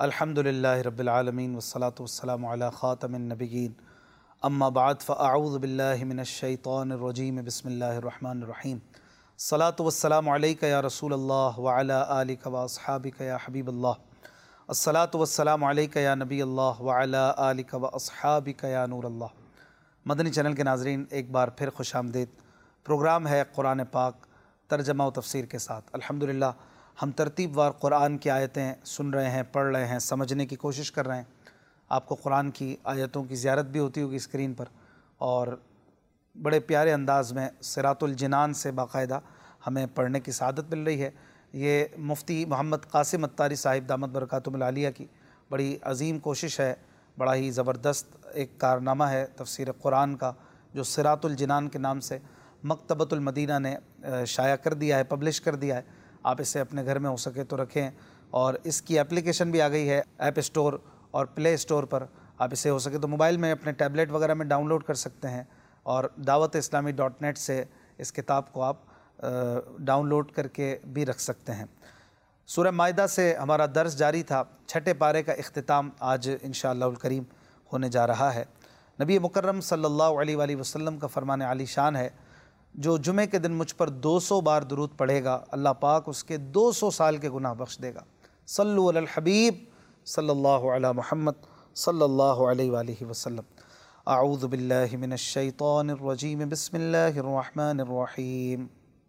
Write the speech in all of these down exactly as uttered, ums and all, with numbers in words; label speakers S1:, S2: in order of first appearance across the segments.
S1: الحمدللہ رب العالمین والصلاة والسلام علی خاتم النبیین اما بعد فاعوذ باللہ من الشیطان الرجیم بسم اللہ الرحمن الرحیم الصلاة والسلام علیک یا رسول اللہ وعلی آلک واصحابک یا حبیب اللہ الصلاة والسلام علیک یا نبی اللہ وعلی آلک واصحابک یا نور اللہ۔ مدنی چینل کے ناظرین، ایک بار پھر خوش آمدید۔ پروگرام ہے قرآن پاک ترجمہ و تفسیر کے ساتھ۔ الحمدللہ ہم ترتیب وار قرآن کی آیتیں سن رہے ہیں، پڑھ رہے ہیں، سمجھنے کی کوشش کر رہے ہیں۔ آپ کو قرآن کی آیتوں کی زیارت بھی ہوتی ہوگی اسکرین پر، اور بڑے پیارے انداز میں صراط الجنان سے باقاعدہ ہمیں پڑھنے کی سعادت مل رہی ہے۔ یہ مفتی محمد قاسم اتاری صاحب دامت برکاتہم العالیہ کی بڑی عظیم کوشش ہے، بڑا ہی زبردست ایک کارنامہ ہے تفسیر قرآن کا، جو صراط الجنان کے نام سے مکتبۃ المدینہ نے شائع کر دیا ہے، پبلش کر دیا ہے۔ آپ اسے اپنے گھر میں ہو سکے تو رکھیں، اور اس کی اپلیکیشن بھی آ گئی ہے ایپ اسٹور اور پلے اسٹور پر۔ آپ اسے ہو سکے تو موبائل میں اپنے ٹیبلیٹ وغیرہ میں ڈاؤن لوڈ کر سکتے ہیں، اور دعوت اسلامی ڈاٹ نیٹ سے اس کتاب کو آپ ڈاؤن لوڈ کر کے بھی رکھ سکتے ہیں۔ سورہ مائدہ سے ہمارا درس جاری تھا، چھٹے پارے کا اختتام آج انشاءاللہ الکریم ہونے جا رہا ہے۔ نبی مکرم صلی اللہ علیہ وآلہ وسلم کا فرمان عالی شان ہے، جو جمعے کے دن مجھ پر دو سو بار درود پڑھے گا، اللہ پاک اس کے دو سو سال کے گناہ بخش دے گا۔ صلو علی الحبیب صلی اللہ علی محمد صلی اللہ علیہ وآلہ وسلم۔ اعوذ باللہ من الشیطان الرجیم، بسم اللہ الرحمن الرحیم۔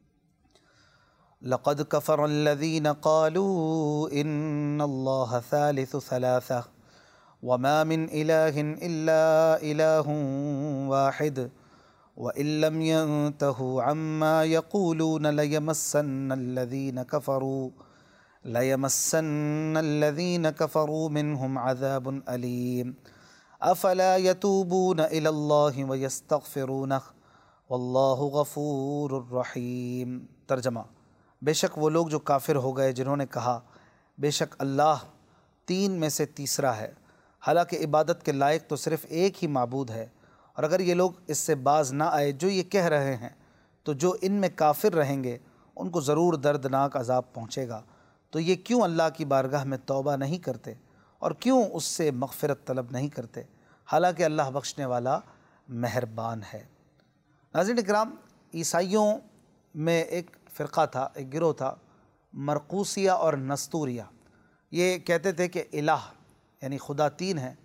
S1: لقد کفر الذین قالوا ان اللہ ثالث ثلاثہ وما من الہ الا الہ واحد وَإِن لَّمْ يَنْتَهُوا عَمَّا يَقُولُونَ لَيَمَسَّنَّ الَّذِينَ كَفَرُوا لَيَمَسَّنَّ الَّذِينَ كَفَرُوا مِنْهُمْ عَذَابٌ أَلِيمٌ أَفَلَا يَتُوبُونَ إِلَى اللَّهِ وَيَسْتَغْفِرُونَهُ وَاللَّهُ غَفُورٌ رَحِيمٌ۔ ترجمہ: بے شک وہ لوگ جو کافر ہو گئے جنہوں نے کہا بے شک اللہ تین میں سے تیسرا ہے، حالانکہ عبادت کے لائق تو صرف ایک ہی معبود ہے، اور اگر یہ لوگ اس سے باز نہ آئے جو یہ کہہ رہے ہیں، تو جو ان میں کافر رہیں گے ان کو ضرور دردناک عذاب پہنچے گا۔ تو یہ کیوں اللہ کی بارگاہ میں توبہ نہیں کرتے اور کیوں اس سے مغفرت طلب نہیں کرتے، حالانکہ اللہ بخشنے والا مہربان ہے۔ ناظرین اکرام، عیسائیوں میں ایک فرقہ تھا، ایک گروہ تھا، مرقوسیہ اور نستوریہ۔ یہ کہتے تھے کہ الہ یعنی خدا تین ہیں،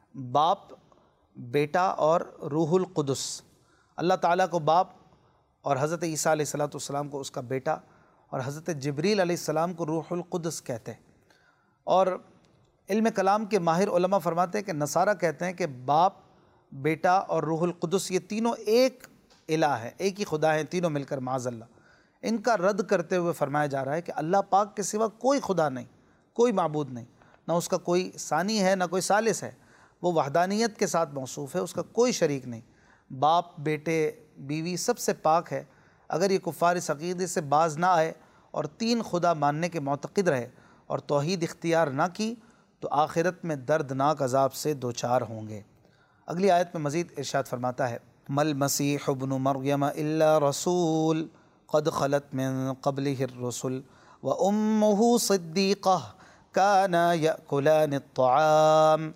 S1: باپ، بیٹا اور روح القدس۔ اللہ تعالیٰ کو باپ، اور حضرت عیسیٰ علیہ الصلوۃ والسلام کو اس کا بیٹا، اور حضرت جبریل علیہ السلام کو روح القدس کہتے ہیں۔ اور علم کلام کے ماہر علماء فرماتے ہیں کہ نصارہ کہتے ہیں کہ باپ، بیٹا اور روح القدس یہ تینوں ایک الہ ہے، ایک ہی خدا ہیں تینوں مل کر، معاذ اللہ۔ ان کا رد کرتے ہوئے فرمایا جا رہا ہے کہ اللہ پاک کے سوا کوئی خدا نہیں، کوئی معبود نہیں، نہ اس کا کوئی ثانی ہے نہ کوئی ثالث ہے، وہ وحدانیت کے ساتھ موصوف ہے، اس کا کوئی شریک نہیں۔ باپ، بیٹے، بیوی سب سے پاک ہے۔ اگر یہ کفار اس عقیدے سے باز نہ آئے اور تین خدا ماننے کے معتقد رہے اور توحید اختیار نہ کی تو آخرت میں دردناک عذاب سے دوچار ہوں گے۔ اگلی آیت میں مزید ارشاد فرماتا ہے، مَا الْمَسِيحُ ابْنُ مَرْيَمَ إِلَّا رَسُولٌ قَدْ خَلَتْ مِن قَبْلِهِ الرُّسُلُ وَأُمُّهُ صِدِّيقَةٌ كَانَا يَأْكُلَانِ الطَّعَامَ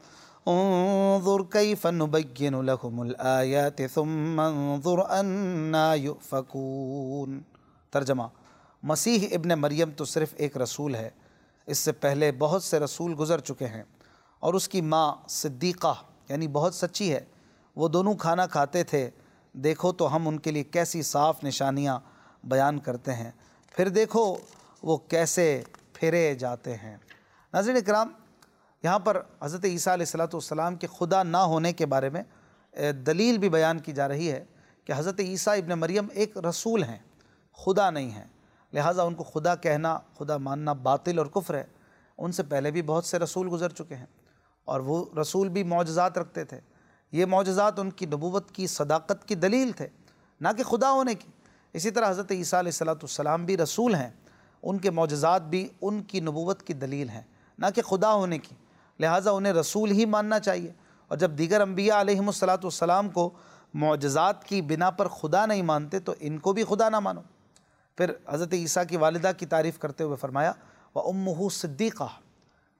S1: انظر کیف نبین لہم الآیات ثم انظر انا یؤفکون۔ ترجمہ: مسیح ابن مریم تو صرف ایک رسول ہے، اس سے پہلے بہت سے رسول گزر چکے ہیں، اور اس کی ماں صدیقہ یعنی بہت سچی ہے، وہ دونوں کھانا کھاتے تھے، دیکھو تو ہم ان کے لیے کیسی صاف نشانیاں بیان کرتے ہیں، پھر دیکھو وہ کیسے پھرے جاتے ہیں۔ ناظرین اکرام، یہاں پر حضرت عیسیٰ علیہ الصلوۃ والسلام کے خدا نہ ہونے کے بارے میں دلیل بھی بیان کی جا رہی ہے کہ حضرت عیسیٰ ابن مریم ایک رسول ہیں، خدا نہیں ہیں، لہٰذا ان کو خدا کہنا، خدا ماننا باطل اور کفر ہے۔ ان سے پہلے بھی بہت سے رسول گزر چکے ہیں، اور وہ رسول بھی معجزات رکھتے تھے۔ یہ معجزات ان کی نبوت کی صداقت کی دلیل تھے، نہ کہ خدا ہونے کی۔ اسی طرح حضرت عیسیٰ علیہ الصلوۃ والسلام بھی رسول ہیں، ان کے معجزات بھی ان کی نبوت کی دلیل ہیں، نہ کہ خدا ہونے کی، لہٰذا انہیں رسول ہی ماننا چاہیے۔ اور جب دیگر انبیاء علیہم الصلوۃ والسلام کو معجزات کی بنا پر خدا نہیں مانتے تو ان کو بھی خدا نہ مانو۔ پھر حضرت عیسیٰ کی والدہ کی تعریف کرتے ہوئے فرمایا وَأُمُّهُ صِدِّيقَةٌ،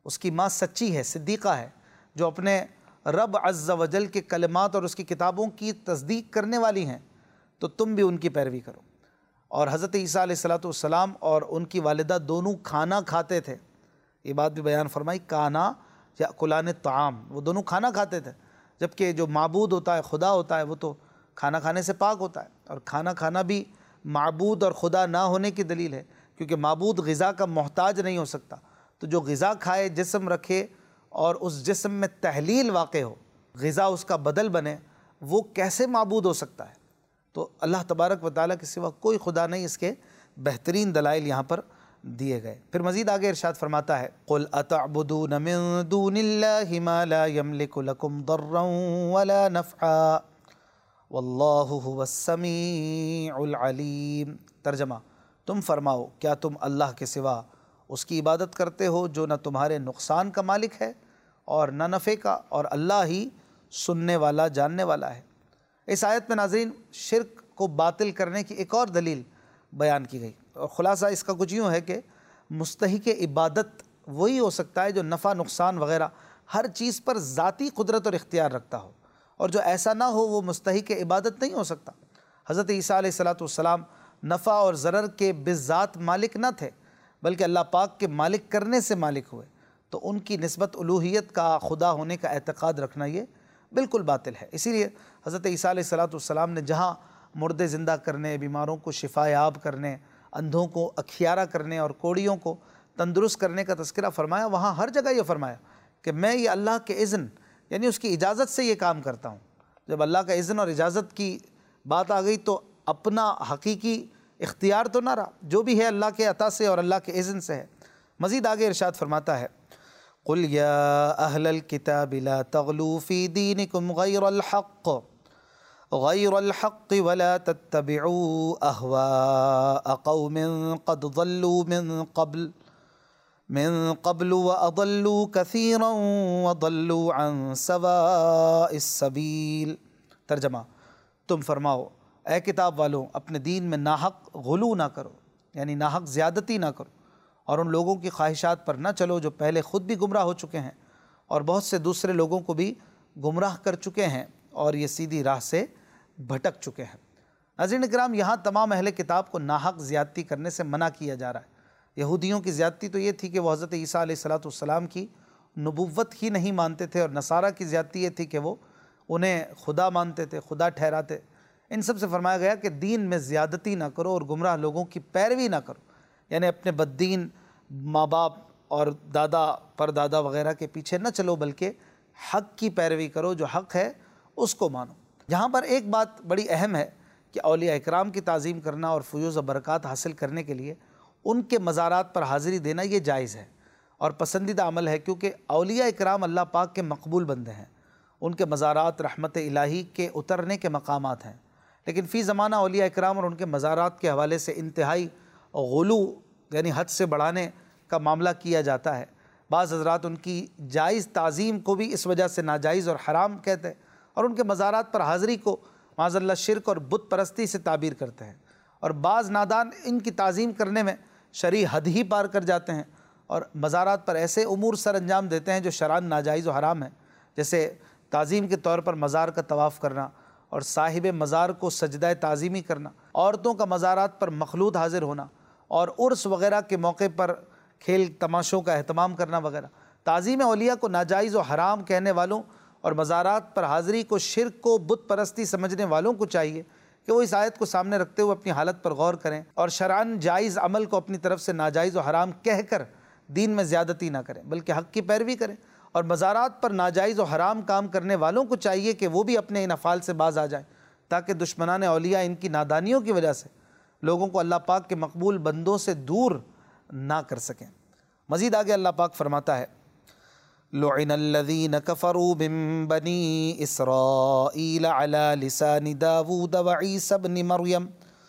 S1: اس کی ماں سچی ہے، صدیقہ ہے، جو اپنے رب عز و جل کے کلمات اور اس کی کتابوں کی تصدیق کرنے والی ہیں، تو تم بھی ان کی پیروی کرو۔ اور حضرت عیسیٰ علیہ الصلوۃ والسلام اور ان کی والدہ دونوں کھانا کھاتے تھے، یہ بات بھی بیان فرمائی، کانا یا کلان طعام، وہ دونوں کھانا کھاتے تھے، جبکہ جو معبود ہوتا ہے، خدا ہوتا ہے، وہ تو کھانا کھانے سے پاک ہوتا ہے، اور کھانا کھانا بھی معبود اور خدا نہ ہونے کی دلیل ہے، کیونکہ معبود غذا کا محتاج نہیں ہو سکتا، تو جو غذا کھائے، جسم رکھے اور اس جسم میں تحلیل واقع ہو، غذا اس کا بدل بنے، وہ کیسے معبود ہو سکتا ہے؟ تو اللہ تبارک و تعالیٰ کے سوا کوئی خدا نہیں، اس کے بہترین دلائل یہاں پر دیے گئے۔ پھر مزید آگے ارشاد فرماتا ہے قُلْ أَتَعْبُدُونَ مِن دُونِ اللَّهِ مَا لَا يَمْلِكُ لَكُمْ ضَرًّا وَلَا نَفْعًا وَاللَّهُ هُوَ السَّمِيعُ الْعَلِيمُ۔ ترجمہ، تم فرماؤ کیا تم اللہ کے سوا اس کی عبادت کرتے ہو جو نہ تمہارے نقصان کا مالک ہے اور نہ نفع کا، اور اللہ ہی سننے والا جاننے والا ہے۔ اس آیت میں ناظرین شرک کو باطل کرنے کی ایک اور دلیل بیان کی گئی، اور خلاصہ اس کا کچھ یوں ہے کہ مستحق عبادت وہی ہو سکتا ہے جو نفع نقصان وغیرہ ہر چیز پر ذاتی قدرت اور اختیار رکھتا ہو، اور جو ایسا نہ ہو وہ مستحق عبادت نہیں ہو سکتا۔ حضرت عیسیٰ علیہ الصلوۃ والسلام نفع اور ضرر کے بذات مالک نہ تھے، بلکہ اللہ پاک کے مالک کرنے سے مالک ہوئے، تو ان کی نسبت الوہیت کا، خدا ہونے کا اعتقاد رکھنا یہ بالکل باطل ہے۔ اسی لیے حضرت عیسیٰ علیہ الصلوۃ والسلام نے جہاں مردے زندہ کرنے، بیماروں کو شفا یاب کرنے، اندھوں کو اکھیارہ کرنے اور کوڑیوں کو تندرست کرنے کا تذکرہ فرمایا، وہاں ہر جگہ یہ فرمایا کہ میں یہ اللہ کے اذن یعنی اس کی اجازت سے یہ کام کرتا ہوں۔ جب اللہ کا اذن اور اجازت کی بات آ گئی تو اپنا حقیقی اختیار تو نہ رہا، جو بھی ہے اللہ کے عطا سے اور اللہ کے اذن سے ہے۔ مزید آگے ارشاد فرماتا ہے قُلْ يَا أَهْلَ الْكِتَابِ لَا تَغْلُوا فِي دِينِكُمْ غَيْرَ الْحَقِّ غَيْرَ الْحَقِّ وَلَا تَتَّبِعُوا أَهْوَاءَ قَوْمٍ قَدْ ضَلُّوا مِن قَبْلُ مِن قَبْلُ وَأَضَلُّوا كَثِيرًا وَضَلُّوا عَن سَوَاءِ السَّبِيلِ۔ ترجمہ، تم فرماؤ اے کتاب والوں، اپنے دین میں ناحق غلو نہ کرو، یعنی ناحق زیادتی نہ کرو، اور ان لوگوں کی خواہشات پر نہ چلو جو پہلے خود بھی گمراہ ہو چکے ہیں اور بہت سے دوسرے لوگوں کو بھی گمراہ کر چکے ہیں اور یہ سیدھی راہ سے بھٹک چکے ہیں۔ ناظرین اکرام، یہاں تمام اہل کتاب کو ناحق زیادتی کرنے سے منع کیا جا رہا ہے۔ یہودیوں کی زیادتی تو یہ تھی کہ وہ حضرت عیسیٰ علیہ الصلوۃ والسلام کی نبوت ہی نہیں مانتے تھے، اور نصارہ کی زیادتی یہ تھی کہ وہ انہیں خدا مانتے تھے، خدا ٹھہراتے۔ ان سب سے فرمایا گیا کہ دین میں زیادتی نہ کرو اور گمراہ لوگوں کی پیروی نہ کرو، یعنی اپنے بددین ماں باپ اور دادا پر دادا وغیرہ کے پیچھے نہ چلو، بلکہ حق کی پیروی کرو، جو حق ہے اس کو مانو۔ یہاں پر ایک بات بڑی اہم ہے کہ اولیاء اکرام کی تعظیم کرنا اور فیوز و برکات حاصل کرنے کے لیے ان کے مزارات پر حاضری دینا یہ جائز ہے اور پسندیدہ عمل ہے، کیونکہ اولیاء اکرام اللہ پاک کے مقبول بندے ہیں، ان کے مزارات رحمت الہی کے اترنے کے مقامات ہیں۔ لیکن فی زمانہ اولیاء اکرام اور ان کے مزارات کے حوالے سے انتہائی غلو یعنی حد سے بڑھانے کا معاملہ کیا جاتا ہے۔ بعض حضرات ان کی جائز تعظیم کو بھی اس وجہ سے ناجائز اور حرام کہتے ہیں، اور ان کے مزارات پر حاضری کو معاذ اللہ شرک اور بت پرستی سے تعبیر کرتے ہیں، اور بعض نادان ان کی تعظیم کرنے میں شرعی حد ہی پار کر جاتے ہیں اور مزارات پر ایسے امور سر انجام دیتے ہیں جو شرعاً ناجائز و حرام ہیں، جیسے تعظیم کے طور پر مزار کا طواف کرنا اور صاحب مزار کو سجدہ تعظیمی کرنا، عورتوں کا مزارات پر مخلوط حاضر ہونا اور عرس وغیرہ کے موقع پر کھیل تماشوں کا اہتمام کرنا وغیرہ۔ تعظیم اولیاء کو ناجائز و حرام کہنے والوں اور مزارات پر حاضری کو شرک کو بت پرستی سمجھنے والوں کو چاہیے کہ وہ اس آیت کو سامنے رکھتے ہوئے اپنی حالت پر غور کریں اور شرعاً جائز عمل کو اپنی طرف سے ناجائز و حرام کہہ کر دین میں زیادتی نہ کریں، بلکہ حق کی پیروی کریں، اور مزارات پر ناجائز و حرام کام کرنے والوں کو چاہیے کہ وہ بھی اپنے ان افعال سے باز آ جائیں، تاکہ دشمنان اولیاء ان کی نادانیوں کی وجہ سے لوگوں کو اللہ پاک کے مقبول بندوں سے دور نہ کر سکیں۔ مزید آگے اللہ پاک فرماتا ہے لعن الذین کفروا من بنی اسرائیل علی لسان داود وعیسی ابن مریم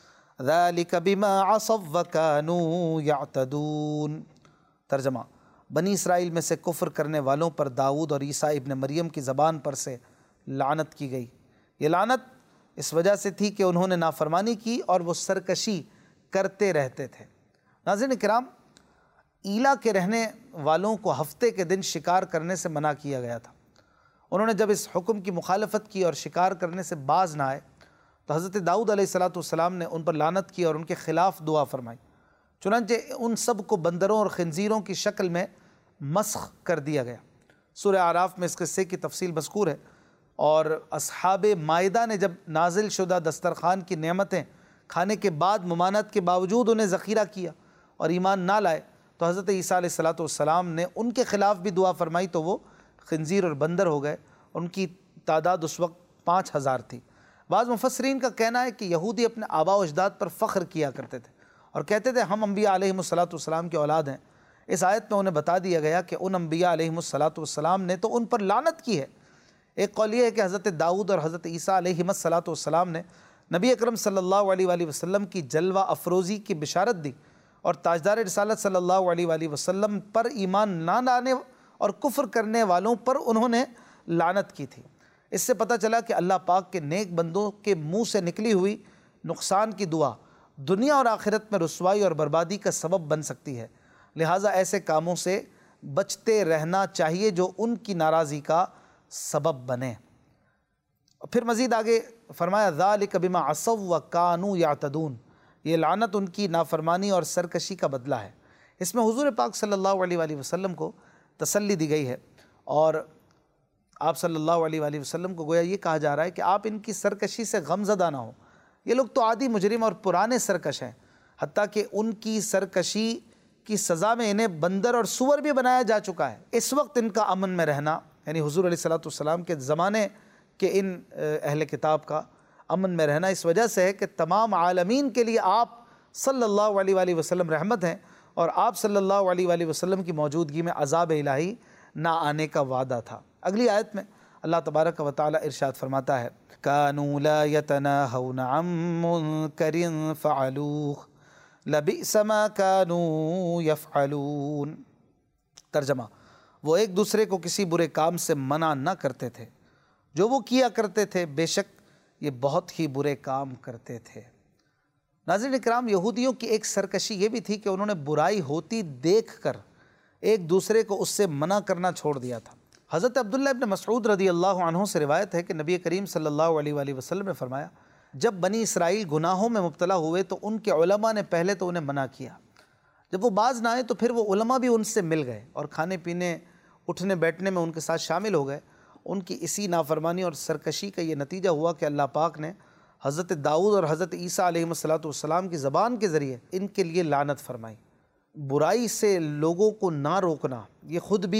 S1: ذلک بما عصوا وکانوا یعتدون۔ ترجمہ، بنی اسرائیل میں سے کفر کرنے والوں پر داؤد اور عیسیٰ ابن مریم کی زبان پر سے لعنت کی گئی۔ یہ لعنت اس وجہ سے تھی کہ انہوں نے نافرمانی کی اور وہ سرکشی کرتے رہتے تھے۔ ناظرین کرام، ایلا کے رہنے والوں کو ہفتے کے دن شکار کرنے سے منع کیا گیا تھا۔ انہوں نے جب اس حکم کی مخالفت کی اور شکار کرنے سے باز نہ آئے تو حضرت داؤد علیہ الصلاۃ والسلام نے ان پر لعنت کی اور ان کے خلاف دعا فرمائی۔ چنانچہ ان سب کو بندروں اور خنزیروں کی شکل میں مسخ کر دیا گیا۔ سورہ اعراف میں اس قصے کی تفصیل مذکور ہے۔ اور اصحاب مائدہ نے جب نازل شدہ دسترخوان کی نعمتیں کھانے کے بعد ممانعت کے باوجود انہیں ذخیرہ کیا اور ایمان نہ لائے تو حضرت عیسیٰ علیہ الصلاۃ والسلام نے ان کے خلاف بھی دعا فرمائی تو وہ خنزیر اور بندر ہو گئے۔ ان کی تعداد اس وقت پانچ ہزار تھی۔ بعض مفسرین کا کہنا ہے کہ یہودی اپنے آباء و اجداد پر فخر کیا کرتے تھے اور کہتے تھے ہم انبیاء علیہم الصلاۃ والسلام کی اولاد ہیں۔ اس آیت میں انہیں بتا دیا گیا کہ ان انبیاء علیہم الصلاۃ والسلام نے تو ان پر لعنت کی ہے۔ ایک قول یہ ہے کہ حضرت داؤد اور حضرت عیسیٰ علیہم الصلاۃ والسلام نے نبی اکرم صلی اللہ علیہ وآلہ وسلم کی جلوہ افروزی کی بشارت دی اور تاجدار رسالت صلی اللہ علیہ وآلہ وسلم پر ایمان نہ لانے اور کفر کرنے والوں پر انہوں نے لعنت کی تھی۔ اس سے پتہ چلا کہ اللہ پاک کے نیک بندوں کے منہ سے نکلی ہوئی نقصان کی دعا دنیا اور آخرت میں رسوائی اور بربادی کا سبب بن سکتی ہے، لہٰذا ایسے کاموں سے بچتے رہنا چاہیے جو ان کی ناراضی کا سبب بنے۔ پھر مزید آگے فرمایا ذالک بما عصوا وکانوا یعتدون، یہ لعنت ان کی نافرمانی اور سرکشی کا بدلہ ہے۔ اس میں حضور پاک صلی اللہ علیہ وآلہ وسلم کو تسلی دی گئی ہے اور آپ صلی اللہ علیہ وآلہ وسلم کو گویا یہ کہا جا رہا ہے کہ آپ ان کی سرکشی سے غم زدہ نہ ہوں۔ یہ لوگ تو عادی مجرم اور پرانے سرکش ہیں، حتیٰ کہ ان کی سرکشی کی سزا میں انہیں بندر اور سور بھی بنایا جا چکا ہے۔ اس وقت ان کا امن میں رہنا، یعنی حضور علیہ الصلاۃ والسلام کے زمانے کے ان اہل کتاب کا امن میں رہنا اس وجہ سے ہے کہ تمام عالمین کے لیے آپ صلی اللہ علیہ وآلہ وسلم رحمت ہیں اور آپ صلی اللہ علیہ وآلہ وسلم کی موجودگی میں عذاب الہی نہ آنے کا وعدہ تھا۔ اگلی آیت میں اللہ تبارک و تعالی ارشاد فرماتا ہے كانوا لا يتناهون عن منكر فعلوه لبئس ما كانوا يفعلون۔ ترجمہ، وہ ایک دوسرے کو کسی برے کام سے منع نہ کرتے تھے، جو وہ کیا کرتے تھے بے شک یہ بہت ہی برے کام کرتے تھے۔ ناظرین اکرام، یہودیوں کی ایک سرکشی یہ بھی تھی کہ انہوں نے برائی ہوتی دیکھ کر ایک دوسرے کو اس سے منع کرنا چھوڑ دیا تھا۔ حضرت عبداللہ ابن مسعود رضی اللہ عنہ سے روایت ہے کہ نبی کریم صلی اللہ علیہ وآلہ وسلم نے فرمایا جب بنی اسرائیل گناہوں میں مبتلا ہوئے تو ان کے علماء نے پہلے تو انہیں منع کیا، جب وہ باز نہ آئے تو پھر وہ علماء بھی ان سے مل گئے اور کھانے پینے اٹھنے بیٹھنے میں ان کے ساتھ شامل ہو گئے۔ ان کی اسی نافرمانی اور سرکشی کا یہ نتیجہ ہوا کہ اللہ پاک نے حضرت داؤد اور حضرت عیسیٰ علیہ الصلاۃ والسلام کی زبان کے ذریعے ان کے لیے لعنت فرمائی۔ برائی سے لوگوں کو نہ روکنا یہ خود بھی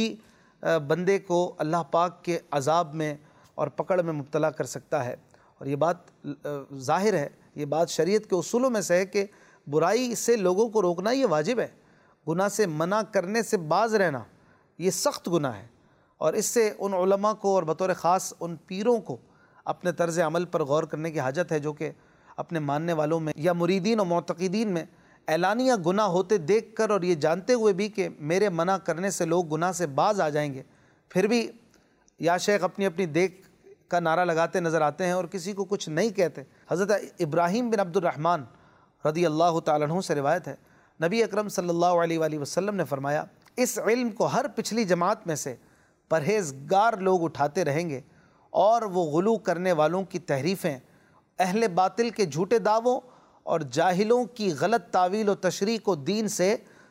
S1: بندے کو اللہ پاک کے عذاب میں اور پکڑ میں مبتلا کر سکتا ہے، اور یہ بات ظاہر ہے، یہ بات شریعت کے اصولوں میں سے ہے کہ برائی سے لوگوں کو روکنا یہ واجب ہے۔ گناہ سے منع کرنے سے باز رہنا یہ سخت گناہ ہے، اور اس سے ان علماء کو اور بطور خاص ان پیروں کو اپنے طرز عمل پر غور کرنے کی حاجت ہے جو کہ اپنے ماننے والوں میں یا مریدین و معتقدین میں اعلانیہ گناہ ہوتے دیکھ کر اور یہ جانتے ہوئے بھی کہ میرے منع کرنے سے لوگ گناہ سے باز آ جائیں گے، پھر بھی یا شیخ اپنی اپنی دیکھ کا نعرہ لگاتے نظر آتے ہیں اور کسی کو کچھ نہیں کہتے۔ حضرت ابراہیم بن عبد الرحمن رضی اللہ تعالیٰ عنہ سے روایت ہے نبی اکرم صلی اللہ علیہ وآلہ وسلم نے فرمایا اس علم کو ہر پچھلی جماعت میں سے پرہیزگار لوگ اٹھاتے رہیں گے، اور وہ غلو کرنے والوں کی تحریفیں، اہل باطل کے جھوٹے دعووں اور جاہلوں کی غلط تعویل و تشریح کو دین سے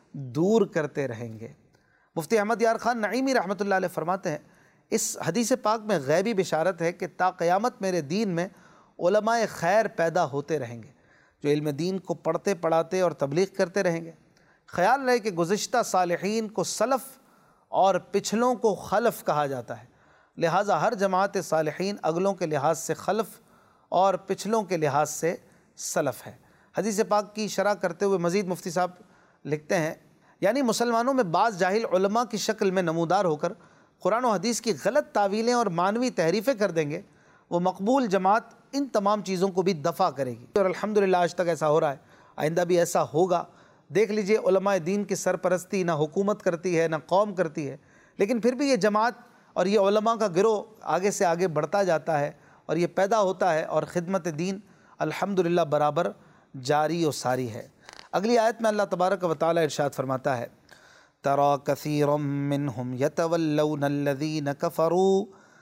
S1: دور کرتے رہیں گے۔ مفتی احمد یار خان نعیمی رحمۃ اللہ علیہ فرماتے ہیں اس حدیث پاک میں غیبی بشارت ہے کہ تا قیامت میرے دین میں علماء خیر پیدا ہوتے رہیں گے جو علم دین کو پڑھتے پڑھاتے اور تبلیغ کرتے رہیں گے۔ خیال رہے کہ گزشتہ صالحین کو سلف اور پچھلوں کو خلف کہا جاتا ہے، لہٰذا ہر جماعت صالحین اگلوں کے لحاظ سے خلف اور پچھلوں کے لحاظ سے سلف ہے۔ حدیث پاک کی شرح کرتے ہوئے مزید مفتی صاحب لکھتے ہیں یعنی مسلمانوں میں بعض جاہل علماء کی شکل میں نمودار ہو کر قرآن و حدیث کی غلط تعویلیں اور معنوی تحریفیں کر دیں گے، وہ مقبول جماعت ان تمام چیزوں کو بھی دفع کرے گی، اور الحمدللہ آج تک ایسا ہو رہا ہے، آئندہ بھی ایسا ہوگا۔ دیکھ لیجئے علماء دین کی سرپرستی نہ حکومت کرتی ہے نہ قوم کرتی ہے، لیکن پھر بھی یہ جماعت اور یہ علماء کا گروہ آگے سے آگے بڑھتا جاتا ہے اور یہ پیدا ہوتا ہے، اور خدمت دین الحمدللہ برابر جاری و ساری ہے۔ اگلی آیت میں اللہ تبارک و تعالی ارشاد فرماتا ہے ترى كثيرا منهم يتولون الذين كفروا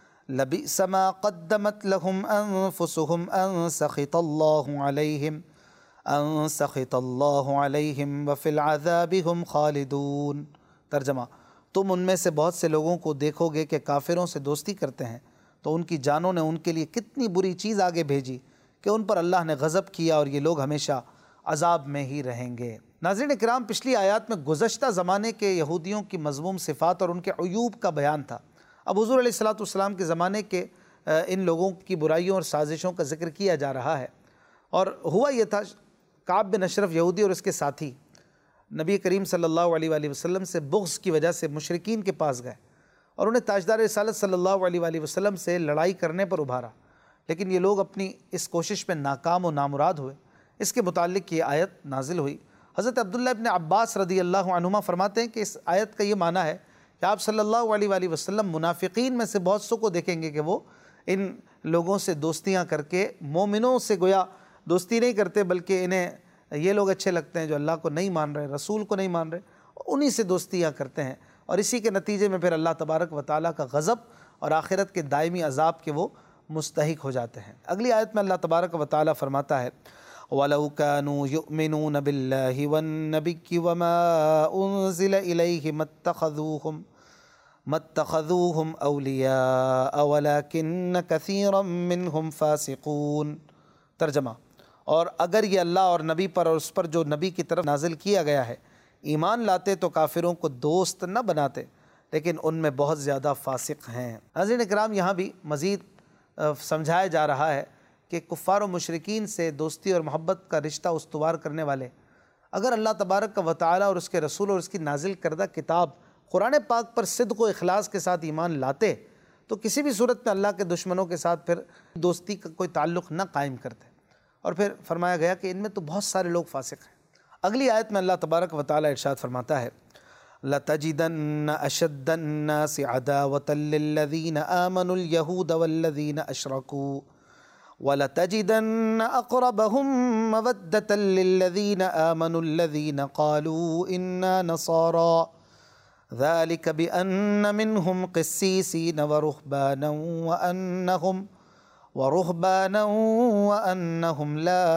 S1: لبئس ما قدمت لهم أنفسهم أن سخط الله عليهم أن سخط الله عليهم وفي العذاب هم خالدون۔ ترجمہ، تم ان میں سے بہت سے لوگوں کو دیکھو گے کہ کافروں سے دوستی کرتے ہیں تو ان کی جانوں نے ان کے لیے کتنی بری چیز آگے بھیجی کہ ان پر اللہ نے غضب کیا اور یہ لوگ ہمیشہ عذاب میں ہی رہیں گے۔ ناظرین کرام، پچھلی آیات میں گزشتہ زمانے کے یہودیوں کی مذموم صفات اور ان کے عیوب کا بیان تھا۔ اب حضور علیہ الصلوۃ والسلام کے زمانے کے ان لوگوں کی برائیوں اور سازشوں کا ذکر کیا جا رہا ہے۔ اور ہوا یہ تھا، کعب بن اشرف یہودی اور اس کے ساتھی نبی کریم صلی اللہ علیہ وآلہ وسلم سے بغض کی وجہ سے مشرکین کے پاس گئے اور انہیں تاجدار رسالت صلی اللہ علیہ وآلہ وسلم سے لڑائی کرنے پر ابھارا، لیکن یہ لوگ اپنی اس کوشش میں ناکام و نامراد ہوئے۔ اس کے متعلق یہ آیت نازل ہوئی۔ حضرت عبداللہ ابن عباس رضی اللہ عنہما فرماتے ہیں کہ اس آیت کا یہ معنی ہے کہ آپ صلی اللہ علیہ وآلہ وسلم منافقین میں سے بہت سو کو دیکھیں گے کہ وہ ان لوگوں سے دوستیاں کر کے مومنوں سے گویا دوستی نہیں کرتے، بلکہ انہیں یہ لوگ اچھے لگتے ہیں جو اللہ کو نہیں مان رہے، رسول کو نہیں مان رہے، انہی سے دوستیاں کرتے ہیں، اور اسی کے نتیجے میں پھر اللہ تبارک و تعالیٰ کا غضب اور آخرت کے دائمی عذاب کے وہ مستحق ہو جاتے ہیں۔ اگلی آیت میں اللہ تبارک و تعالیٰ فرماتا ہے وَلَوْ كَانُوا يُؤْمِنُونَ بِاللَّهِ وَالنَّبِيِّ وَمَا أُنزِلَ إِلَيْهِ مَا اتَّخَذُوهُمْ مَا اتَّخَذُوهُمْ أَوْلِيَاءَ وَلَكِنَّ كَثِيرًا مِّنْهُمْ فَاسِقُونَ۔ ترجمہ، اور اگر یہ اللہ اور نبی پر اور اس پر جو نبی کی طرف نازل کیا گیا ہے ایمان لاتے تو کافروں کو دوست نہ بناتے، لیکن ان میں بہت زیادہ فاسق ہیں۔ ناظرین کرام، یہاں بھی مزید سمجھایا جا رہا ہے کہ کفار و مشرکین سے دوستی اور محبت کا رشتہ استوار کرنے والے اگر اللہ تبارک و تعالیٰ اور اس کے رسول اور اس کی نازل کردہ کتاب قرآن پاک پر صدق و اخلاص کے ساتھ ایمان لاتے تو کسی بھی صورت میں اللہ کے دشمنوں کے ساتھ پھر دوستی کا کوئی تعلق نہ قائم کرتے۔ اور پھر فرمایا گیا کہ ان میں تو بہت سارے لوگ فاسق ہیں۔ اگلی آیت میں اللہ تبارک و تعالیٰ ارشاد فرماتا ہے لَتَجِدَنَّ أَشَدَّ النَّاسِ عَدَاوَةً لِّلَّذِينَ آمَنُوا الْيَهُودَ وَالَّذِينَ أَشْرَكُوا وَلَتَجِدَنَّ أَقْرَبَهُم مَّوَدَّةً لِّلَّذِينَ آمَنُوا الَّذِينَ قَالُوا إِنَّا نَصَارَىٰ ذَلِكَ بِأَنَّ مِنْهُمْ قِسِّيسِينَ وَرُهْبَانًا وَأَنَّهُمْ وَرُهْبَانًا وَأَنَّهُمْ لَا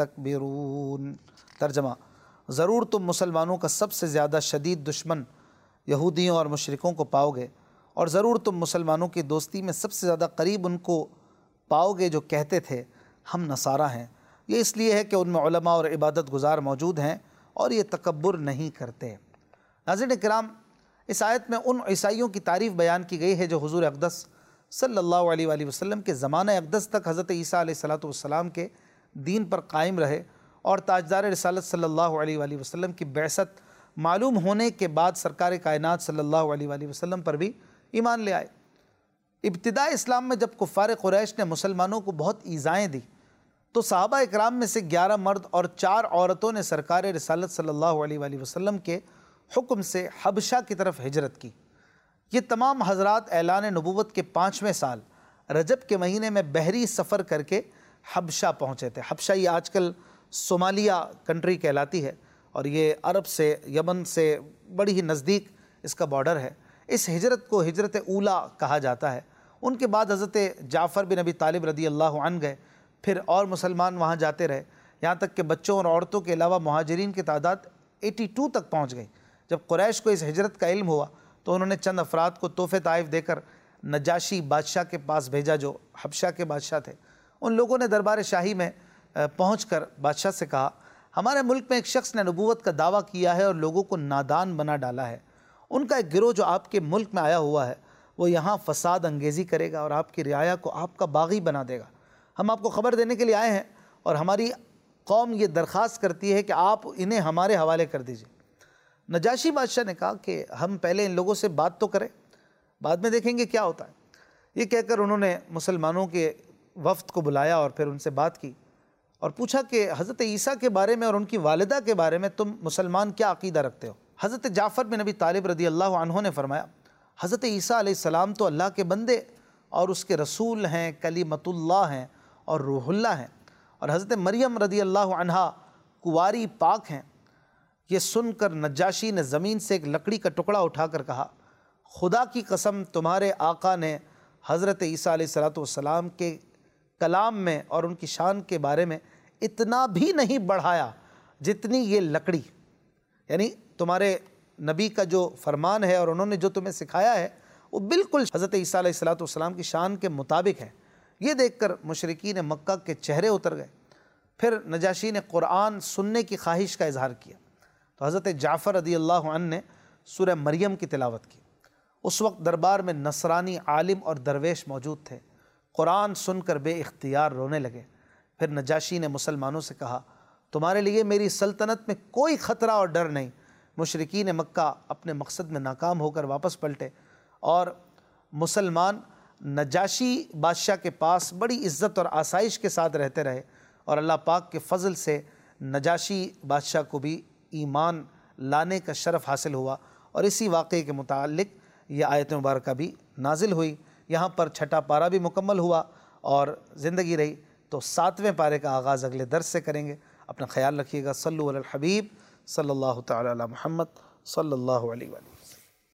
S1: يَسْتَكْبِرُونَ۔ ترجمہ، ضرور تم مسلمانوں کا سب سے زیادہ شدید دشمن یہودیوں اور مشرکوں کو پاؤ گے، اور ضرور تم مسلمانوں کی دوستی میں سب سے زیادہ قریب ان کو پاؤ گے جو کہتے تھے ہم نصارہ ہیں۔ یہ اس لیے ہے کہ ان میں علماء اور عبادت گزار موجود ہیں اور یہ تکبر نہیں کرتے۔ ناظرین کرام، اس آیت میں ان عیسائیوں کی تعریف بیان کی گئی ہے جو حضور اقدس صلی اللہ علیہ وآلہ وسلم کے زمانہ اقدس تک حضرت عیسیٰ علیہ الصلوۃ والسلام کے دین پر قائم رہے اور تاجدار رسالت صلی اللہ علیہ وآلہ وسلم کی بعثت معلوم ہونے کے بعد سرکار کائنات صلی اللہ علیہ وآلہ وسلم پر بھی ایمان لے آئے۔ ابتداء اسلام میں جب کفار قریش نے مسلمانوں کو بہت ایذائیں دی تو صحابہ اکرام میں سے گیارہ مرد اور چار عورتوں نے سرکار رسالت صلی اللہ علیہ وآلہ وسلم کے حکم سے حبشہ کی طرف ہجرت کی۔ یہ تمام حضرات اعلان نبوت کے پانچویں سال رجب کے مہینے میں بحری سفر کر کے حبشہ پہنچے تھے۔ حبشہ یہ آج کل صومالیہ کنٹری کہلاتی ہے اور یہ عرب سے، یمن سے بڑی ہی نزدیک اس کا بارڈر ہے۔ اس ہجرت کو ہجرت اولا کہا جاتا ہے۔ ان کے بعد حضرت جعفر بن ابی طالب رضی اللہ عنہ گئے، پھر اور مسلمان وہاں جاتے رہے، یہاں تک کہ بچوں اور عورتوں کے علاوہ مہاجرین کی تعداد اٹھاسی تک پہنچ گئی۔ جب قریش کو اس ہجرت کا علم ہوا تو انہوں نے چند افراد کو تحفے طائف دے کر نجاشی بادشاہ کے پاس بھیجا جو حبشہ کے بادشاہ تھے۔ ان لوگوں نے دربار شاہی میں پہنچ کر بادشاہ سے کہا، ہمارے ملک میں ایک شخص نے نبوت کا دعویٰ کیا ہے اور لوگوں کو نادان بنا ڈالا ہے۔ ان کا ایک گروہ جو آپ کے ملک میں آیا ہوا ہے وہ یہاں فساد انگیزی کرے گا اور آپ کی رعایا کو آپ کا باغی بنا دے گا۔ ہم آپ کو خبر دینے کے لیے آئے ہیں اور ہماری قوم یہ درخواست کرتی ہے کہ آپ انہیں ہمارے حوالے کر دیجئے۔ نجاشی بادشاہ نے کہا کہ ہم پہلے ان لوگوں سے بات تو کریں، بعد میں دیکھیں گے کیا ہوتا ہے۔ یہ کہہ کر انہوں نے مسلمانوں کے وفد کو بلایا اور پھر ان سے بات کی اور پوچھا کہ حضرت عیسیٰ کے بارے میں اور ان کی والدہ کے بارے میں تم مسلمان کیا عقیدہ رکھتے ہو؟ حضرت جعفر بن ابی طالب رضی اللہ عنہ نے فرمایا، حضرت عیسیٰ علیہ السلام تو اللہ کے بندے اور اس کے رسول ہیں، کلیمت اللہ ہیں اور روح اللہ ہیں، اور حضرت مریم رضی اللہ عنہا کواری پاک ہیں۔ یہ سن کر نجاشی نے زمین سے ایک لکڑی کا ٹکڑا اٹھا کر کہا، خدا کی قسم تمہارے آقا نے حضرت عیسیٰ علیہ الصلوۃ والسلام کے کلام میں اور ان کی شان کے بارے میں اتنا بھی نہیں بڑھایا جتنی یہ لکڑی، یعنی تمہارے نبی کا جو فرمان ہے اور انہوں نے جو تمہیں سکھایا ہے وہ بالکل حضرت عیسیٰ علیہ الصلوۃ والسلام کی شان کے مطابق ہے۔ یہ دیکھ کر مشرکین مکہ کے چہرے اتر گئے۔ پھر نجاشی نے قرآن سننے کی خواہش کا اظہار کیا تو حضرت جعفر رضی اللہ عنہ نے سورہ مریم کی تلاوت کی۔ اس وقت دربار میں نصرانی عالم اور درویش موجود تھے، قرآن سن کر بے اختیار رونے لگے۔ پھر نجاشی نے مسلمانوں سے کہا، تمہارے لیے میری سلطنت میں کوئی خطرہ اور ڈر نہیں۔ مشرکین مکہ اپنے مقصد میں ناکام ہو کر واپس پلٹے اور مسلمان نجاشی بادشاہ کے پاس بڑی عزت اور آسائش کے ساتھ رہتے رہے، اور اللہ پاک کے فضل سے نجاشی بادشاہ کو بھی ایمان لانے کا شرف حاصل ہوا، اور اسی واقعے کے متعلق یہ آیت مبارکہ بھی نازل ہوئی۔ یہاں پر چھٹا پارہ بھی مکمل ہوا، اور زندگی رہی تو ساتویں پارے کا آغاز اگلے درس سے کریں گے۔ اپنا خیال رکھیے گا۔ صلو علی الحبیب صلی اللہ تعالی علی محمد صلی اللہ علیہ وآلہ